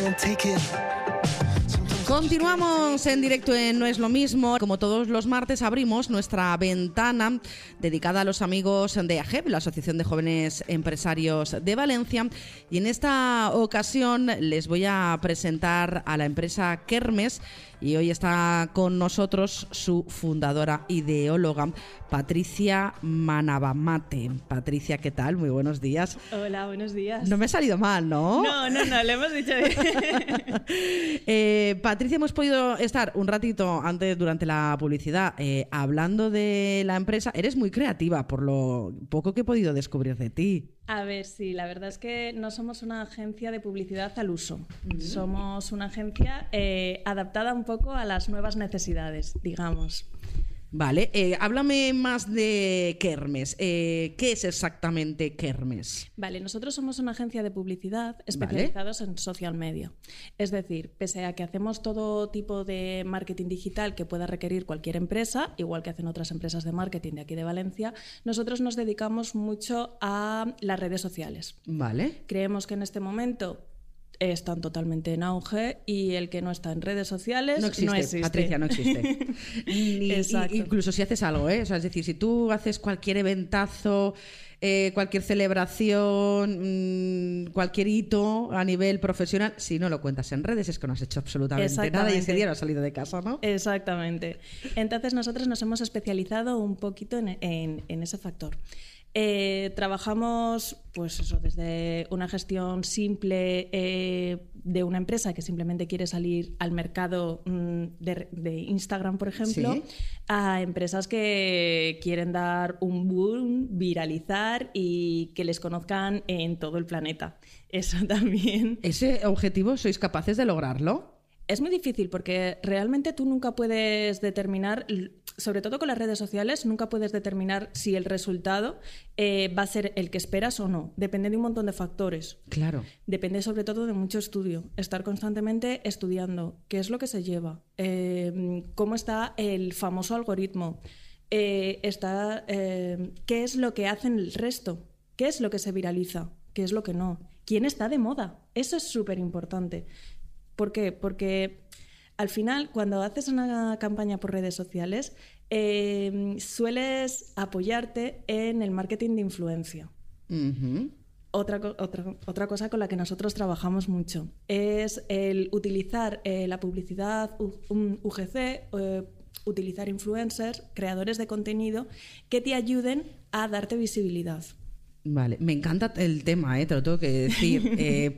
can't take it. Continuamos en directo en No es lo mismo. Como todos los martes abrimos nuestra ventana dedicada a los amigos de AGEB, la Asociación de Jóvenes Empresarios de Valencia, y en esta ocasión les voy a presentar a la empresa Kermes y hoy está con nosotros su fundadora ideóloga, Patricia Manabamate. Patricia, ¿qué tal? Muy buenos días. Hola, buenos días. No me ha salido mal, ¿no? No, lo hemos dicho bien. Patricia, hemos podido estar un ratito antes, durante la publicidad, hablando de la empresa. Eres muy creativa, por lo poco que he podido descubrir de ti. A ver, sí, la verdad es que no somos una agencia de publicidad al uso. Somos una agencia adaptada un poco a las nuevas necesidades, digamos. Vale, háblame más de Kermes. ¿Qué es exactamente Kermes? Vale, nosotros somos una agencia de publicidad especializados en social media. Es decir, pese a que hacemos todo tipo de marketing digital que pueda requerir cualquier empresa, igual que hacen otras empresas de marketing de aquí de Valencia, nosotros nos dedicamos mucho a las redes sociales. Vale. Creemos que en este momento están totalmente en auge y el que no está en redes sociales no existe. Patricia, no existe. Incluso si haces algo, o sea, es decir, si tú haces cualquier eventazo, cualquier celebración, cualquier hito a nivel profesional, si no lo cuentas en redes es que no has hecho absolutamente nada y ese día no has salido de casa, ¿no? Exactamente. Entonces nosotros nos hemos especializado un poquito en ese factor. Trabajamos pues eso, desde una gestión simple de una empresa que simplemente quiere salir al mercado de Instagram, por ejemplo, ¿sí?, a empresas que quieren dar un boom, viralizar y que les conozcan en todo el planeta. Eso también. ¿Ese objetivo sois capaces de lograrlo? Es muy difícil porque realmente tú nunca puedes determinar, sobre todo con las redes sociales, nunca puedes determinar si el resultado va a ser el que esperas o no. Depende de un montón de factores. Claro. Depende sobre todo de mucho estudio. Estar constantemente estudiando qué es lo que se lleva, cómo está el famoso algoritmo, qué es lo que hacen el resto, qué es lo que se viraliza, qué es lo que no, quién está de moda. Eso es súper importante. ¿Por qué? Porque al final, cuando haces una campaña por redes sociales, sueles apoyarte en el marketing de influencia. Uh-huh. Otra cosa con la que nosotros trabajamos mucho es el utilizar la publicidad UGC, utilizar influencers, creadores de contenido que te ayuden a darte visibilidad. Vale, me encanta el tema, te lo tengo que decir.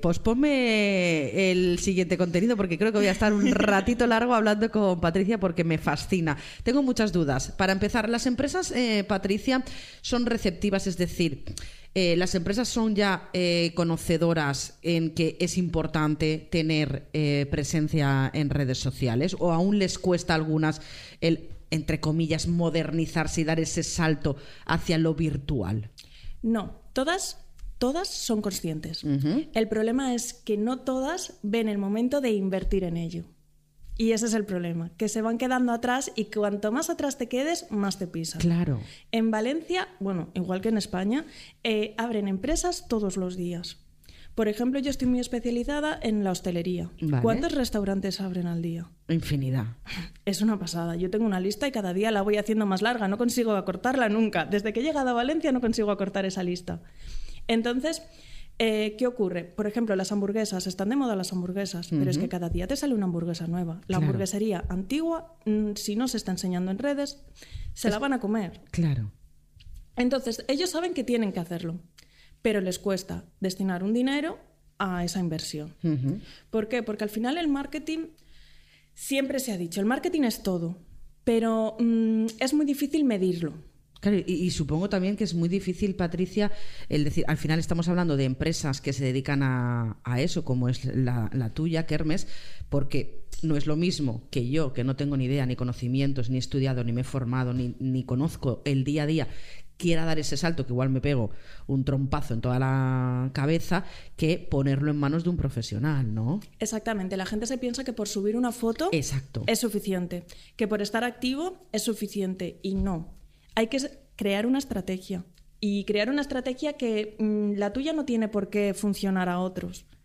Posponme el siguiente contenido porque creo que voy a estar un ratito largo hablando con Patricia porque me fascina. Tengo muchas dudas. Para empezar, las empresas, Patricia, son receptivas, es decir, las empresas son ya conocedoras en que es importante tener presencia en redes sociales, o aún les cuesta a algunas el, entre comillas, modernizarse y dar ese salto hacia lo virtual. No, todas son conscientes. Uh-huh. El problema es que no todas ven el momento de invertir en ello. Y ese es el problema, que se van quedando atrás y cuanto más atrás te quedes, más te pisan. Claro. En Valencia, bueno, igual que en España, abren empresas todos los días. Por ejemplo, yo estoy muy especializada en la hostelería. Vale. ¿Cuántos restaurantes abren al día? Infinidad. Es una pasada. Yo tengo una lista y cada día la voy haciendo más larga. No consigo acortarla nunca. Desde que he llegado a Valencia no consigo acortar esa lista. Entonces, ¿qué ocurre? Por ejemplo, las hamburguesas. Están de moda las hamburguesas, pero es que cada día te sale una hamburguesa nueva. La hamburguesería antigua, si no se está enseñando en redes, la van a comer. Claro. Entonces, ellos saben que tienen que hacerlo, pero les cuesta destinar un dinero a esa inversión. Uh-huh. ¿Por qué? Porque al final el marketing, siempre se ha dicho, el marketing es todo, pero es muy difícil medirlo. Claro, y supongo también que es muy difícil, Patricia, el decir, al final estamos hablando de empresas que se dedican a eso, como es la tuya, Kermes, porque no es lo mismo que yo, que no tengo ni idea, ni conocimientos, ni he estudiado, ni me he formado, ni conozco el día a día, quiera dar ese salto, que igual me pego un trompazo en toda la cabeza, que ponerlo en manos de un profesional, ¿no? Exactamente. La gente se piensa que por subir una foto es suficiente, que por estar activo es suficiente, y no. Hay que crear una estrategia, y crear una estrategia que la tuya no tiene por qué funcionar a otros.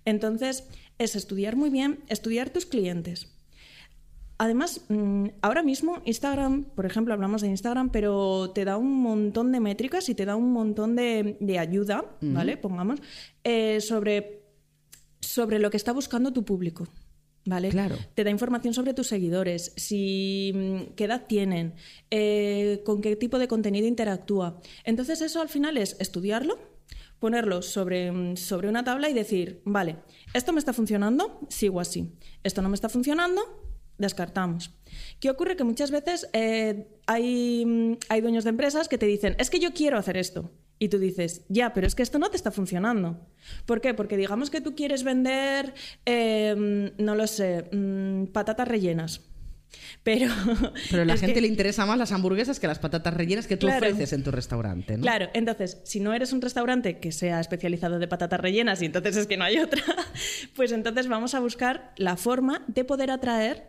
Entonces, es estudiar muy bien, estudiar tus clientes. Además, ahora mismo Instagram, por ejemplo, hablamos de Instagram, pero te da un montón de métricas y te da un montón de ayuda, ¿vale? Pongamos, sobre lo que está buscando tu público, ¿vale? Claro. Te da información sobre tus seguidores, qué edad tienen, con qué tipo de contenido interactúa. Entonces eso al final es estudiarlo, ponerlo sobre una tabla y decir, vale, esto me está funcionando, sigo así. Esto no me está funcionando, descartamos. ¿Qué ocurre? Que muchas veces hay dueños de empresas que te dicen, es que yo quiero hacer esto. Y tú dices, ya, pero es que esto no te está funcionando. ¿Por qué? Porque digamos que tú quieres vender, no lo sé, patatas rellenas. Pero a la gente le interesa más las hamburguesas que las patatas rellenas que tú ofreces en tu restaurante, ¿no? Claro, entonces, si no eres un restaurante que sea especializado de patatas rellenas y entonces es que no hay otra, pues entonces vamos a buscar la forma de poder atraer,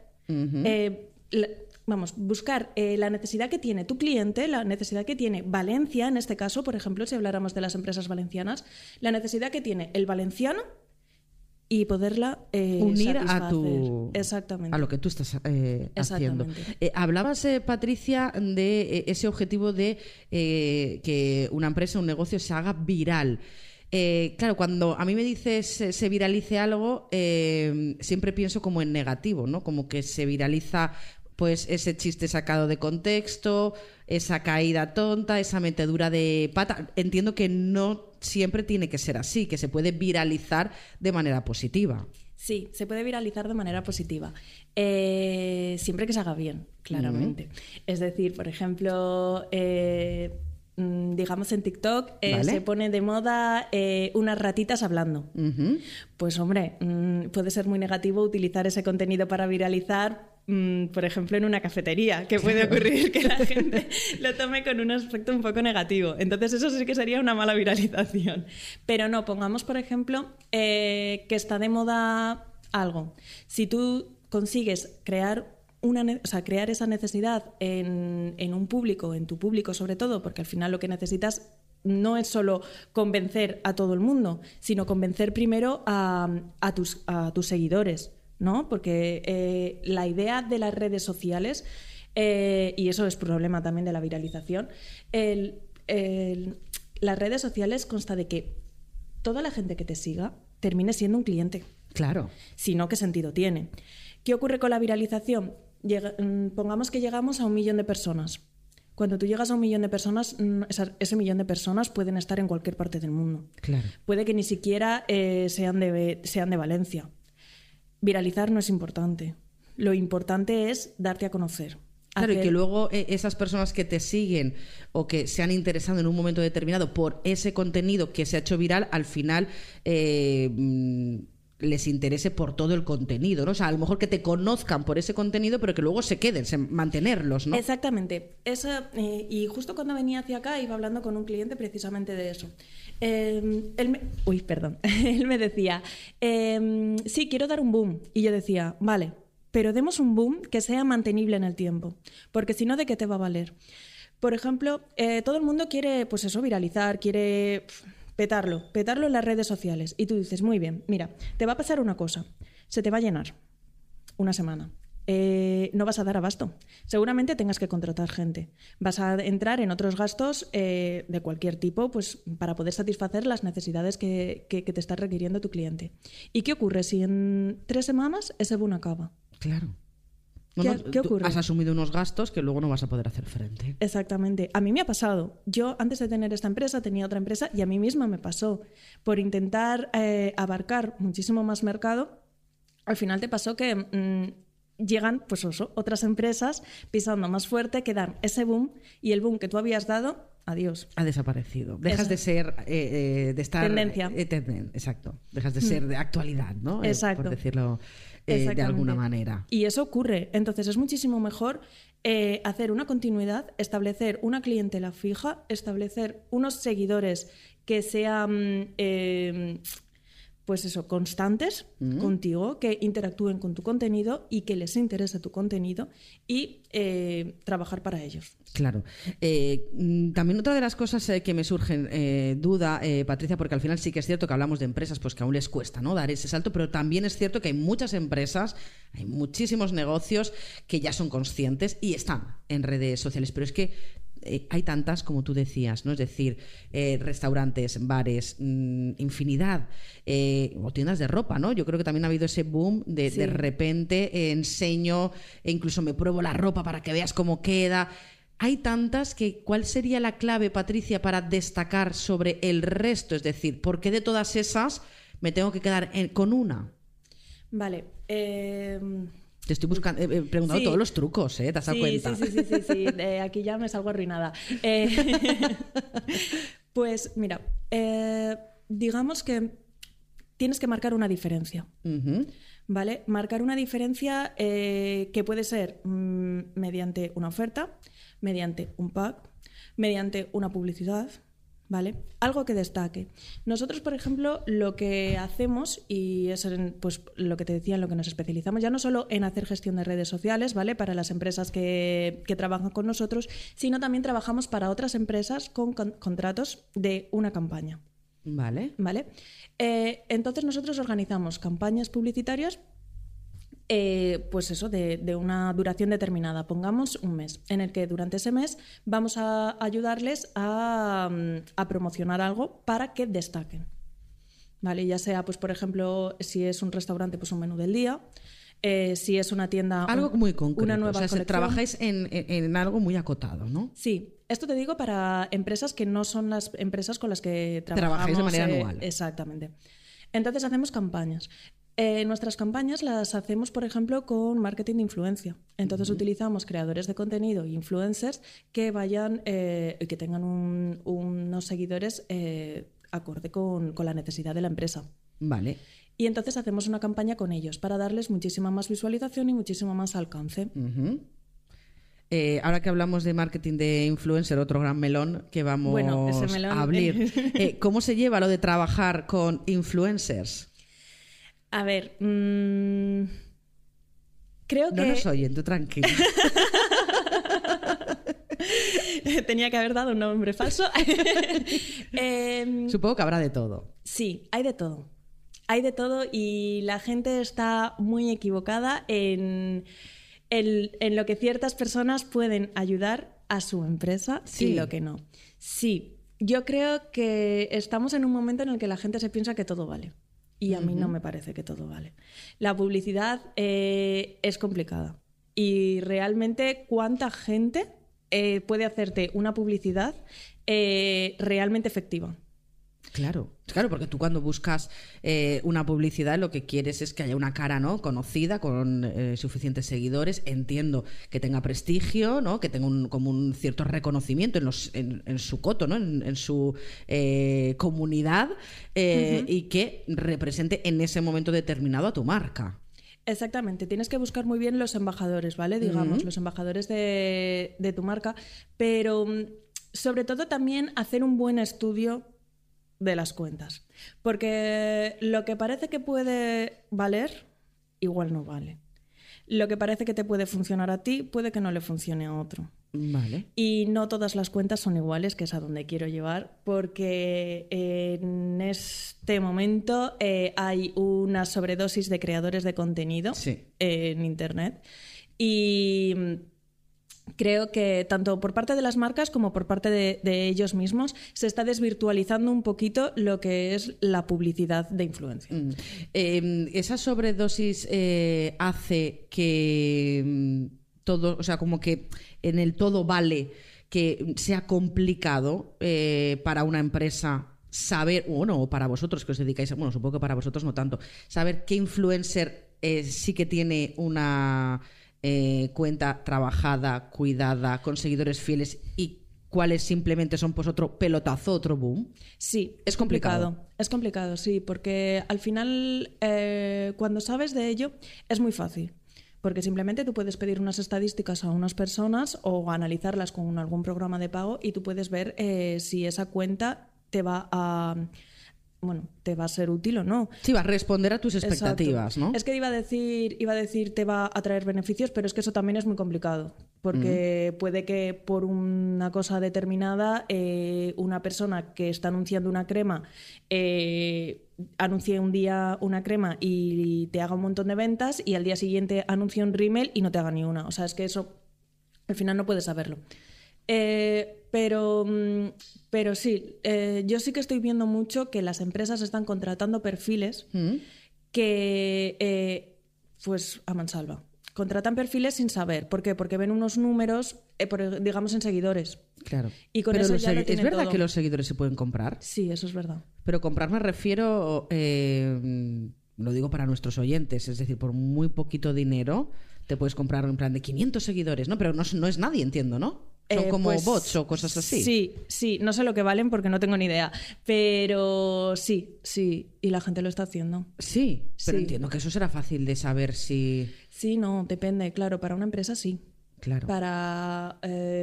buscar la necesidad que tiene tu cliente, la necesidad que tiene Valencia, en este caso, por ejemplo, si habláramos de las empresas valencianas, la necesidad que tiene el valenciano y poderla unir Exactamente. a lo que tú estás haciendo. Hablabas, Patricia, de ese objetivo de que una empresa, un negocio se haga viral. Claro, cuando a mí me dices se viralice algo, siempre pienso como en negativo, ¿no? Como que se viraliza pues ese chiste sacado de contexto, esa caída tonta, esa metedura de pata. Entiendo que no siempre tiene que ser así, que se puede viralizar de manera positiva. Sí, se puede viralizar de manera positiva, siempre que se haga bien, claramente. Es decir, por ejemplo, digamos en TikTok se pone de moda unas ratitas hablando. Pues hombre, puede ser muy negativo utilizar ese contenido para viralizar, por ejemplo, en una cafetería, que puede ocurrir que la gente lo tome con un aspecto un poco negativo. Entonces eso sí que sería una mala viralización. Pero no, pongamos, por ejemplo, que está de moda algo. Si tú consigues crear esa necesidad en un público, en tu público sobre todo, porque al final lo que necesitas no es solo convencer a todo el mundo, sino convencer primero a tus seguidores, ¿no? Porque la idea de las redes sociales, y eso es problema también de la viralización, las redes sociales consta de que toda la gente que te siga termine siendo un cliente. Claro. Si no, ¿qué sentido tiene? ¿Qué ocurre con la viralización? Pongamos que llegamos a 1 millón de personas. Cuando tú llegas a 1 millón de personas, ese millón de personas pueden estar en cualquier parte del mundo. Claro. Puede que ni siquiera sean de Valencia. Viralizar no es importante. Lo importante es darte a conocer. Claro, y que luego esas personas que te siguen o que se han interesado en un momento determinado por ese contenido que se ha hecho viral, al final les interese por todo el contenido, ¿no? O sea, a lo mejor que te conozcan por ese contenido, pero que luego se queden, mantenerlos, ¿no? Exactamente. Y justo cuando venía hacia acá iba hablando con un cliente precisamente de eso. Él me decía, sí, quiero dar un boom. Y yo decía, vale, pero demos un boom que sea mantenible en el tiempo, porque si no, ¿de qué te va a valer? Por ejemplo, todo el mundo quiere, pues eso, viralizar, quiere petarlo en las redes sociales. Y tú dices, muy bien, mira, te va a pasar una cosa, se te va a llenar una semana. No vas a dar abasto. Seguramente tengas que contratar gente. Vas a entrar en otros gastos de cualquier tipo, pues para poder satisfacer las necesidades que te está requiriendo tu cliente. ¿Y qué ocurre si en 3 semanas ese boom acaba? Claro. ¿Qué ocurre? Has asumido unos gastos que luego no vas a poder hacer frente. Exactamente. A mí me ha pasado. Yo, antes de tener esta empresa, tenía otra empresa y a mí misma me pasó. Por intentar abarcar muchísimo más mercado, al final te pasó que llegan pues otras empresas pisando más fuerte que dan ese boom, y el boom que tú habías dado, adiós. Ha desaparecido. Dejas de ser de estar tendencia. Exacto. Dejas de ser de actualidad, ¿no? Exacto. Por decirlo de alguna manera. Y eso ocurre. Entonces es muchísimo mejor hacer una continuidad, establecer una clientela fija, establecer unos seguidores que sean pues eso, constantes contigo, que interactúen con tu contenido y que les interese tu contenido y trabajar para ellos. Claro. También otra de las cosas que me surgen duda, Patricia, porque al final sí que es cierto que hablamos de empresas pues que aún les cuesta, ¿no?, dar ese salto, pero también es cierto que hay muchas empresas, hay muchísimos negocios que ya son conscientes y están en redes sociales, pero es que hay tantas, como tú decías, ¿no? Es decir, restaurantes, bares, infinidad, o tiendas de ropa, ¿no? Yo creo que también ha habido ese boom de repente enseño e incluso me pruebo la ropa para que veas cómo queda. Hay tantas que, ¿cuál sería la clave, Patricia, para destacar sobre el resto? Es decir, ¿por qué de todas esas me tengo que quedar con una? Vale. Te estoy buscando, preguntando todos los trucos, ¿te has dado cuenta? Sí. Aquí ya me salgo arruinada. Pues mira, digamos que tienes que marcar una diferencia. ¿Vale? Marcar una diferencia que puede ser mediante una oferta, mediante un pack, mediante una publicidad, ¿vale? Algo que destaque. Nosotros, por ejemplo, lo que hacemos, y es pues, lo que te decía, en lo que nos especializamos, ya no solo en hacer gestión de redes sociales, ¿vale?, para las empresas que trabajan con nosotros, sino también trabajamos para otras empresas con contratos de una campaña. Vale. Entonces nosotros organizamos campañas publicitarias pues eso, de una duración determinada, pongamos un mes, en el que durante ese mes vamos a ayudarles a promocionar algo para que destaquen, ¿vale? Ya sea, pues por ejemplo, si es un restaurante, pues un menú del día, si es una tienda, algo muy concreto, una nueva colección. Trabajáis en algo muy acotado, ¿no? Sí, esto te digo para empresas que no son las empresas con las que trabajamos. Trabajáis de manera anual. Exactamente. Entonces hacemos campañas. Nuestras campañas las hacemos, por ejemplo, con marketing de influencia. Entonces utilizamos creadores de contenido e influencers que vayan que tengan unos seguidores acorde con la necesidad de la empresa. Vale. Y entonces hacemos una campaña con ellos para darles muchísima más visualización y muchísimo más alcance. Ahora que hablamos de marketing de influencer, otro gran melón que vamos ese melón, a abrir. ¿Cómo se lleva lo de trabajar con influencers? A ver, creo que... No nos oyen, tú tranquila. Tenía que haber dado un nombre falso. Supongo que habrá de todo. Sí, hay de todo. Hay de todo y la gente está muy equivocada en lo que ciertas personas pueden ayudar a su empresa y lo que no. Sí, yo creo que estamos en un momento en el que la gente se piensa que todo vale. Y a mí no me parece que todo vale. La publicidad es complicada. Y realmente, ¿cuánta gente puede hacerte una publicidad realmente efectiva? Claro, porque tú cuando buscas una publicidad lo que quieres es que haya una cara, ¿no?, conocida, con suficientes seguidores, entiendo que tenga prestigio, ¿no?, que tenga como un cierto reconocimiento en su coto, ¿no?, en su comunidad, y que represente en ese momento determinado a tu marca. Exactamente, tienes que buscar muy bien los embajadores, ¿vale? Digamos, los embajadores de tu marca, pero sobre todo también hacer un buen estudio de las cuentas, porque lo que parece que puede valer, igual no vale. Lo que parece que te puede funcionar a ti, puede que no le funcione a otro. Vale. Y no todas las cuentas son iguales, que es a donde quiero llevar, porque en este momento hay una sobredosis de creadores de contenido en Internet y creo que tanto por parte de las marcas como por parte de ellos mismos se está desvirtualizando un poquito lo que es la publicidad de influencia. Esa sobredosis hace que todo, o sea, como que en el todo vale que sea complicado para una empresa saber, o para vosotros que os dedicáis a, bueno, supongo que para vosotros no tanto, saber qué influencer sí que tiene una cuenta trabajada, cuidada, con seguidores fieles y cuáles simplemente son pues otro pelotazo, otro boom. Sí, es complicado. Es complicado, sí, porque al final cuando sabes de ello es muy fácil. Porque simplemente tú puedes pedir unas estadísticas a unas personas o analizarlas con algún programa de pago y tú puedes ver si esa cuenta te va te va a ser útil o no. Sí, va a responder a tus expectativas, Exacto. ¿no? Es que iba a decir te va a traer beneficios, pero es que eso también es muy complicado, porque puede que por una cosa determinada una persona que está anunciando una crema anuncie un día una crema y te haga un montón de ventas, y al día siguiente anuncie un rímel y no te haga ni una. O sea, es que eso al final no puedes saberlo. Pero sí, yo sí que estoy viendo mucho que las empresas están contratando perfiles que, pues, a mansalva. Contratan perfiles sin saber. ¿Por qué? Porque ven unos números, digamos, en seguidores. Claro. Y con pero eso ya lo ¿es tienen verdad todo. que los seguidores se pueden comprar? Sí, eso es verdad. Pero comprar me refiero, lo digo para nuestros oyentes, es decir, por muy poquito dinero te puedes comprar en plan de 500 seguidores, ¿no? Pero no es nadie, entiendo, ¿no? Son como Pues, bots o cosas así. Sí, no sé lo que valen porque no tengo ni idea, pero sí, y la gente lo está haciendo. Sí, pero Sí. entiendo que eso será fácil de saber si... Sí, no, depende, claro, para una empresa sí. Claro. Para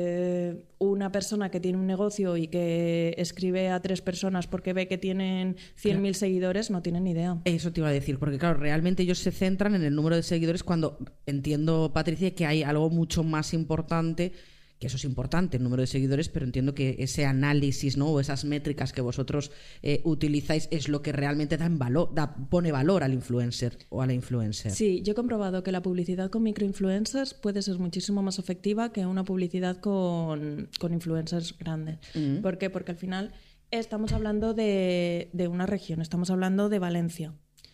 una persona que tiene un negocio y que escribe a 3 personas porque ve que tienen 100.000 seguidores, no tienen ni idea. Eso te iba a decir, porque claro, realmente ellos se centran en el número de seguidores cuando entiendo, Patricia, que hay algo mucho más importante, que eso es importante, el número de seguidores, pero entiendo que ese análisis, ¿no? O esas métricas que vosotros utilizáis es lo que realmente pone valor al influencer o a la influencer. Sí, yo he comprobado que la publicidad con microinfluencers puede ser muchísimo más efectiva que una publicidad con influencers grandes. ¿Por qué? Porque al final estamos hablando de una región, estamos hablando de Valencia.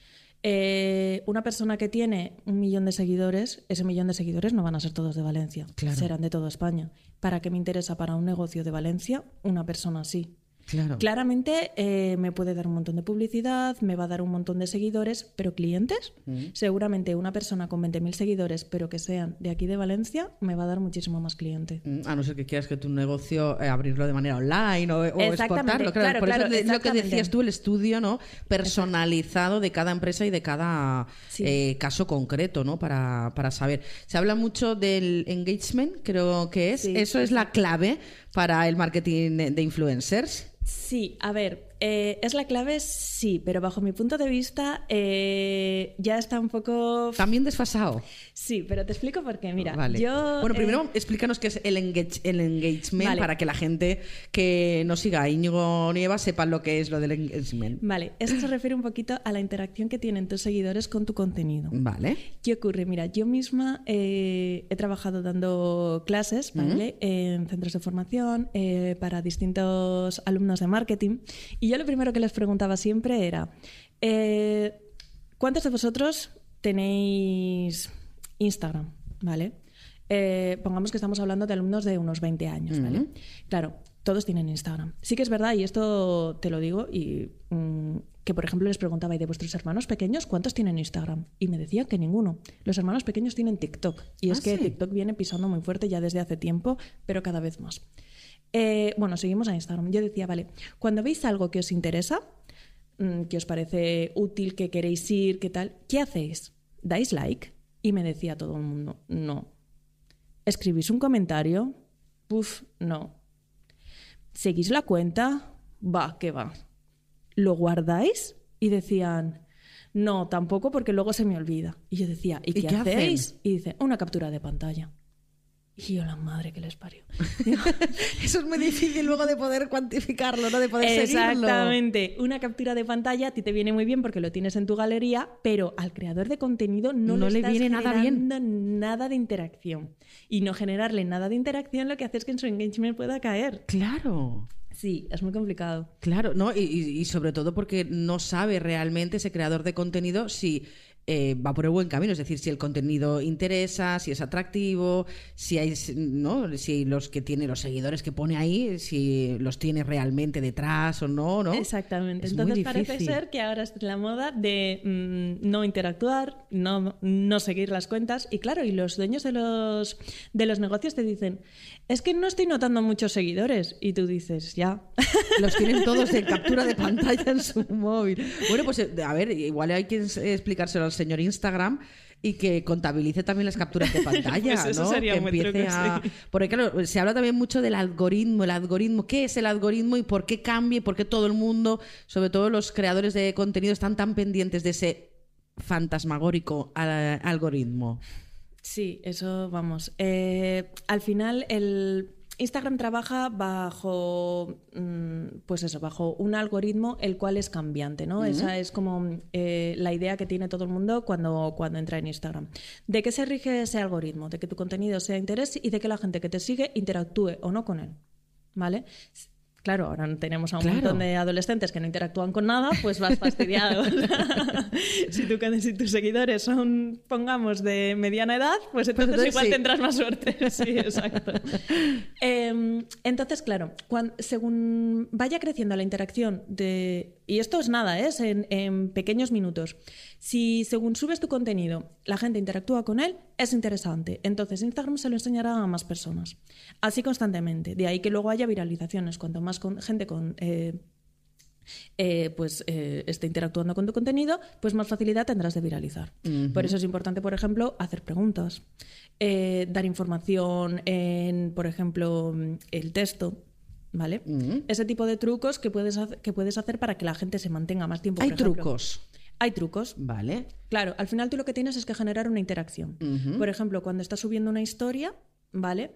Una persona que tiene 1 millón de seguidores, ese 1 millón de seguidores no van a ser todos de Valencia, Claro. serán de toda España. ¿Para qué me interesa para un negocio de Valencia una persona así? Claro. Claramente me puede dar un montón de publicidad, me va a dar un montón de seguidores, pero clientes, seguramente una persona con 20.000 seguidores, pero que sean de aquí de Valencia, me va a dar muchísimo más cliente. A no ser que quieras que tu negocio abrirlo de manera online o Exactamente, exportarlo. claro, por claro, eso lo que exactamente. decías tú, el estudio, ¿no? Personalizado de cada empresa y de cada Sí. caso concreto, ¿no? Para saber. Se habla mucho del engagement, creo que es. Sí, ¿Eso es la clave para el marketing de influencers? Sí, a ver, es la clave, sí, pero bajo mi punto de vista ya está un poco... También desfasado. Sí, pero te explico por qué. Mira, Vale. yo... Bueno, primero explícanos qué es el engagement, Vale. para que la gente que no siga a Íñigo Nieva sepa lo que es lo del engagement. Vale, eso se refiere un poquito a la interacción que tienen tus seguidores con tu contenido. Vale. ¿Qué ocurre? Mira, yo misma he trabajado dando clases, ¿vale? En centros de formación para distintos alumnos de marketing, y yo lo primero que les preguntaba siempre era ¿cuántos de vosotros tenéis Instagram? ¿Vale? Pongamos que estamos hablando de alumnos de unos 20 años, ¿vale? Claro, todos tienen Instagram. Sí que es verdad, y esto te lo digo, y que por ejemplo les preguntaba, ¿y de vuestros hermanos pequeños cuántos tienen Instagram? Y me decían que ninguno. Los hermanos pequeños tienen TikTok, y es que sí. TikTok viene pisando muy fuerte ya desde hace tiempo, pero cada vez más. Bueno, seguimos a Instagram. Yo decía, vale, cuando veis algo que os interesa, que os parece útil, que queréis ir, qué tal, ¿qué hacéis? ¿Dais like? Y me decía todo el mundo, no. ¿Escribís un comentario? Puf, no. ¿Seguís la cuenta? Va, que va. ¿Lo guardáis? Y decían, no, tampoco, porque luego se me olvida. Y yo decía, ¿y qué hacéis? hacen? Y dice, una captura de pantalla. Y yo, la madre que les parió. Eso es muy difícil luego de poder cuantificarlo, ¿no? De poder seguirlo. Exactamente. Una captura de pantalla a ti te viene muy bien porque lo tienes en tu galería, pero al creador de contenido no le estás viene nada bien. generando nada de interacción. Y no generarle nada de interacción lo que hace es que en su engagement pueda caer. Claro. Sí, es muy complicado. Claro, ¿no? Y sobre todo porque no sabe realmente ese creador de contenido si va por el buen camino, es decir, si el contenido interesa, si es atractivo, si hay, ¿no? Si los que tiene los seguidores que pone ahí, si los tiene realmente detrás o no, ¿no? Exactamente. Es Entonces muy parece difícil. ser que ahora es la moda de no interactuar, no seguir las cuentas. Y claro, y los dueños de los negocios te dicen, es que no estoy notando muchos seguidores. Y tú dices, ya. Los tienen todos en captura de pantalla en su móvil. Bueno, pues a ver, igual hay que explicárselo señor Instagram y que contabilice también las capturas de pantalla, Pues eso ¿no? sería Que muy empiece truco, a... sí. Porque claro, se habla también mucho del algoritmo, ¿qué es el algoritmo y por qué cambia y por qué todo el mundo, sobre todo los creadores de contenido, están tan pendientes de ese fantasmagórico algoritmo? Sí, eso vamos. Al final el Instagram trabaja bajo, pues eso, bajo un algoritmo el cual es cambiante, ¿no? Esa es como la idea que tiene todo el mundo cuando entra en Instagram. ¿De qué se rige ese algoritmo? De que tu contenido sea de interés y de que la gente que te sigue interactúe o no con él, ¿vale? Claro, ahora tenemos a un montón de adolescentes que no interactúan con nada, pues vas fastidiado. Si tus seguidores son, pongamos, de mediana edad, pues entonces igual tendrás más suerte. Sí, exacto. Entonces, claro, según vaya creciendo la interacción y esto es nada, es en pequeños minutos. Si según subes tu contenido, la gente interactúa con él, es interesante. Entonces Instagram se lo enseñará a más personas. Así constantemente. De ahí que luego haya viralizaciones. Cuanto más gente esté interactuando con tu contenido, pues más facilidad tendrás de viralizar. Por eso es importante, por ejemplo, hacer preguntas, dar información en, por ejemplo, el texto. ¿Vale? Ese tipo de trucos que puedes hacer para que la gente se mantenga más tiempo. Hay trucos. Hay trucos. Vale. Claro, al final tú lo que tienes es que generar una interacción. Por ejemplo, cuando estás subiendo una historia, ¿vale?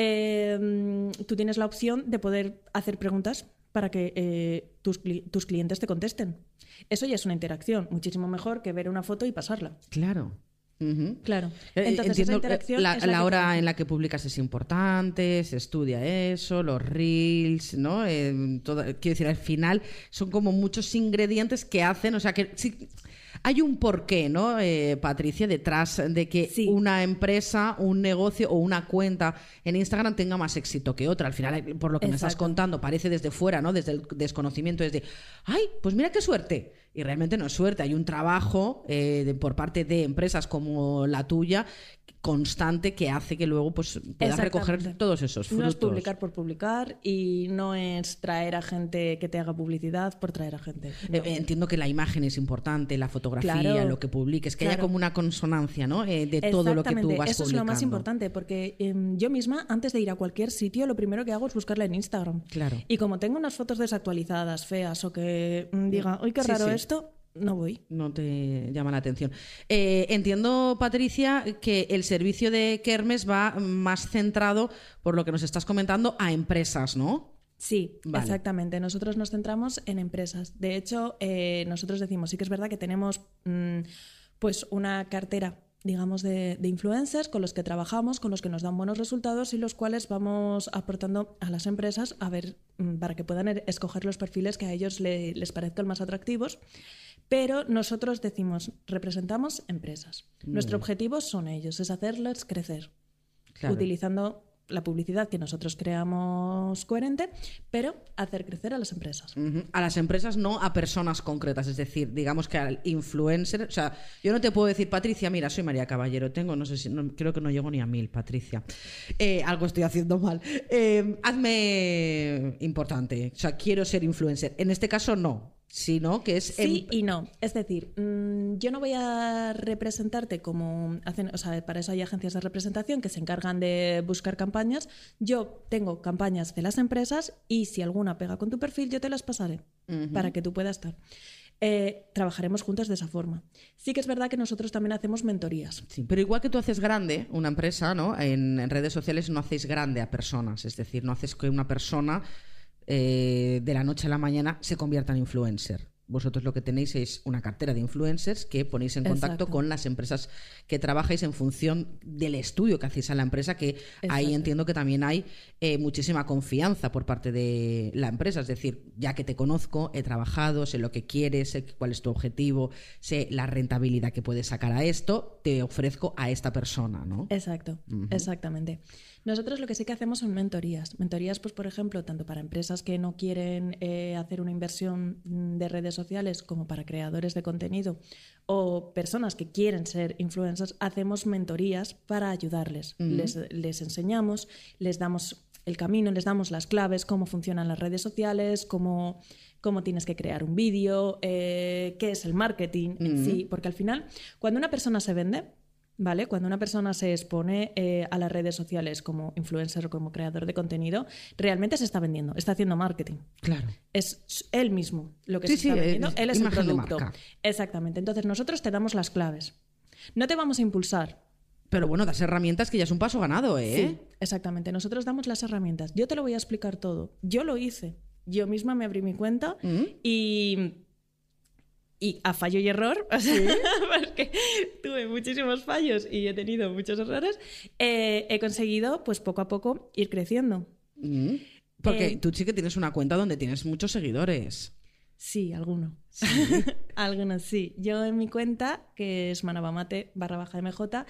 Tú tienes la opción de poder hacer preguntas para que tus clientes te contesten. Eso ya es una interacción, muchísimo mejor que ver una foto y pasarla. Claro. Claro. Entonces, entiendo, esa interacción la hora en la que publicas es importante, se estudia eso, los reels, ¿no? Quiero decir, al final son como muchos ingredientes que hacen, o sea, que sí, hay un porqué, ¿no, Patricia, detrás de que una empresa, un negocio o una cuenta en Instagram tenga más éxito que otra. Al final, por lo que me estás contando, parece desde fuera, ¿no? Desde el desconocimiento, desde, ¡ay, pues mira qué suerte! Y realmente no es suerte, hay un trabajo por parte de empresas como la tuya constante que hace que luego pues puedas recoger todos esos frutos. No es publicar por publicar y no es traer a gente que te haga publicidad por traer a gente. No. Entiendo que la imagen es importante, la fotografía, lo que publiques, que haya como una consonancia, ¿no? De todo lo que tú vas publicando. Eso es lo más importante, porque yo misma, antes de ir a cualquier sitio, lo primero que hago es buscarla en Instagram. Claro. Y como tengo unas fotos desactualizadas, feas, o que diga, ¡ay, qué raro esto! No voy. No te llama la atención. Entiendo, Patricia, que el servicio de Kermes va más centrado, por lo que nos estás comentando, a empresas, ¿no? Sí, vale. Exactamente. Nosotros nos centramos en empresas. De hecho, nosotros decimos, sí que es verdad que tenemos pues una cartera, digamos, de influencers con los que trabajamos, con los que nos dan buenos resultados y los cuales vamos aportando a las empresas a ver, para que puedan escoger los perfiles que a ellos les parezcan más atractivos. Pero nosotros decimos, representamos empresas. Nuestro objetivo son ellos, es hacerles crecer, utilizando la publicidad que nosotros creamos coherente, pero hacer crecer a las empresas. A las empresas, no a personas concretas. Es decir, digamos que al influencer... O sea, yo no te puedo decir, Patricia, mira, soy María Caballero, tengo, no sé si... creo que no llego ni a 1000, Patricia. Algo estoy haciendo mal. Hazme importante. O sea, quiero ser influencer. En este caso, no. Sino que es... Sí y no. Es decir, yo no voy a representarte como hacen, o sea, para eso hay agencias de representación que se encargan de buscar campañas. Yo tengo campañas de las empresas y si alguna pega con tu perfil, yo te las pasaré para que tú puedas estar. Trabajaremos juntos de esa forma. Sí que es verdad que nosotros también hacemos mentorías. Sí, pero igual que tú haces grande una empresa, ¿no? En redes sociales no hacéis grande a personas. Es decir, no haces que una persona... de la noche a la mañana se convierta en influencer. Vosotros lo que tenéis es una cartera de influencers que ponéis en contacto con las empresas que trabajáis en función del estudio que hacéis a la empresa, que ahí entiendo que también hay muchísima confianza por parte de la empresa. Es decir, ya que te conozco, he trabajado, sé lo que quieres, sé cuál es tu objetivo, sé la rentabilidad que puedes sacar a esto, te ofrezco a esta persona, ¿no? Exacto, exactamente. Nosotros lo que sí que hacemos son mentorías. Mentorías, pues por ejemplo, tanto para empresas que no quieren hacer una inversión de redes sociales como para creadores de contenido o personas que quieren ser influencers, hacemos mentorías para ayudarles. Les enseñamos, les damos el camino, les damos las claves, cómo funcionan las redes sociales, cómo tienes que crear un vídeo, qué es el marketing en sí, porque al final, cuando una persona se vende, ¿vale? Cuando una persona se expone a las redes sociales como influencer o como creador de contenido, realmente se está vendiendo, está haciendo marketing. Claro. Es él mismo lo que se está vendiendo, él es el producto. Exactamente. Entonces nosotros te damos las claves. No te vamos a impulsar. Pero bueno, das herramientas que ya es un paso ganado, ¿eh? Sí, exactamente. Nosotros damos las herramientas. Yo te lo voy a explicar todo. Yo lo hice. Yo misma me abrí mi cuenta y a fallo y error, o sea, porque tuve muchísimos fallos y he tenido muchos errores, he conseguido, pues poco a poco, ir creciendo. Porque tú sí que tienes una cuenta donde tienes muchos seguidores. Sí, algunos. ¿Sí? Algunos, sí. Yo en mi cuenta, que es manabamate_mj,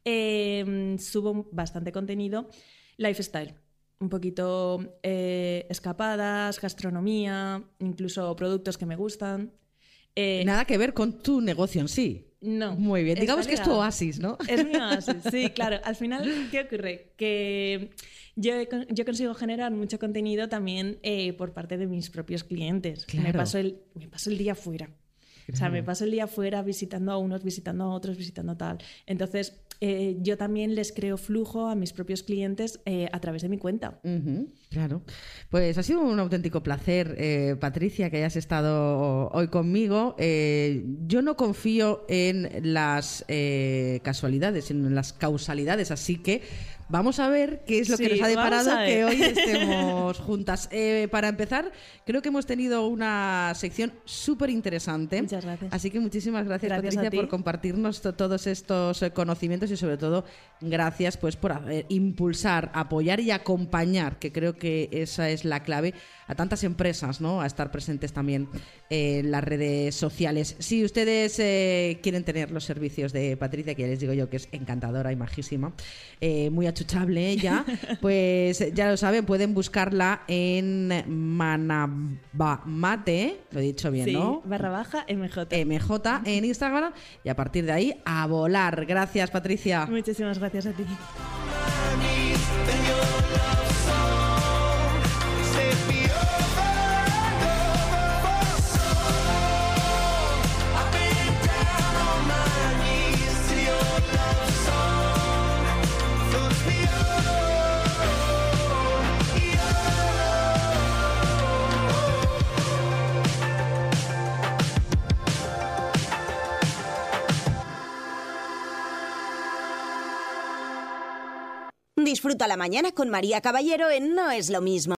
subo bastante contenido lifestyle. Un poquito escapadas, gastronomía, incluso productos que me gustan. Nada que ver con tu negocio en sí. No. Muy bien. Digamos que es tu oasis, ¿no? Es mi oasis, sí, claro. Al final, ¿qué ocurre? Que yo consigo generar mucho contenido también por parte de mis propios clientes. Claro. Me paso el día fuera. Claro. O sea, me paso el día fuera visitando a unos, visitando a otros, visitando tal. Entonces, yo también les creo flujo a mis propios clientes a través de mi cuenta. Claro. Pues ha sido un auténtico placer, Patricia, que hayas estado hoy conmigo. Yo no confío en las casualidades, sino en las causalidades, así que vamos a ver qué es lo que nos ha deparado que hoy estemos juntas. Para empezar, creo que hemos tenido una sección súper interesante. Muchas gracias. Así que muchísimas gracias Patricia, por compartirnos todos estos conocimientos y sobre todo gracias pues por impulsar, apoyar y acompañar, que creo que esa es la clave, a tantas empresas, ¿no? A estar presentes también en las redes sociales. Si ustedes quieren tener los servicios de Patricia, que ya les digo yo que es encantadora y majísima, muy achuchable ella, pues ya lo saben, pueden buscarla en manabamate, lo he dicho bien, sí, ¿no? /MJ. MJ en Instagram, y a partir de ahí a volar. Gracias, Patricia. Muchísimas gracias a ti. Disfruta la mañana con María Caballero en No es lo mismo.